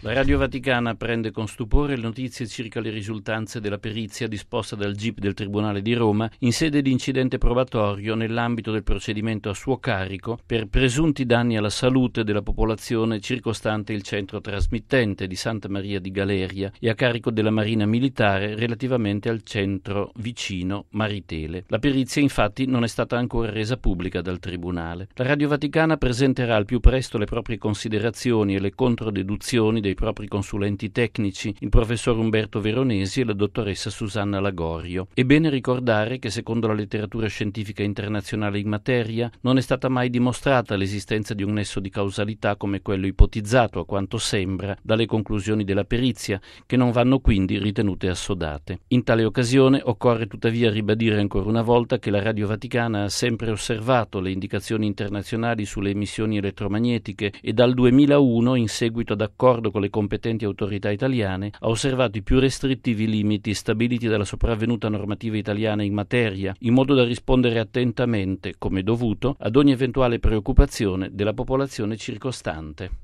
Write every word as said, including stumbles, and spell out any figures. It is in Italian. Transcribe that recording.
La Radio Vaticana prende con stupore le notizie circa le risultanze della perizia disposta dal G I P del Tribunale di Roma in sede di incidente probatorio nell'ambito del procedimento a suo carico per presunti danni alla salute della popolazione circostante il centro trasmittente di Santa Maria di Galeria e a carico della Marina Militare relativamente al centro vicino Maritele. La perizia infatti non è stata ancora resa pubblica dal Tribunale. La Radio Vaticana presenterà al più presto le proprie considerazioni e le controdeduzioni dei propri consulenti tecnici, il professor Umberto Veronesi e la dottoressa Susanna Lagorio. È bene ricordare che secondo la letteratura scientifica internazionale in materia non è stata mai dimostrata l'esistenza di un nesso di causalità come quello ipotizzato, a quanto sembra, dalle conclusioni della perizia, che non vanno quindi ritenute assodate. In tale occasione occorre tuttavia ribadire ancora una volta che la Radio Vaticana ha sempre osservato le indicazioni internazionali sulle emissioni elettromagnetiche e dal duemilauno, in seguito ad accordo con le competenti autorità italiane, ha osservato i più restrittivi limiti stabiliti dalla sopravvenuta normativa italiana in materia, in modo da rispondere attentamente, come dovuto, ad ogni eventuale preoccupazione della popolazione circostante.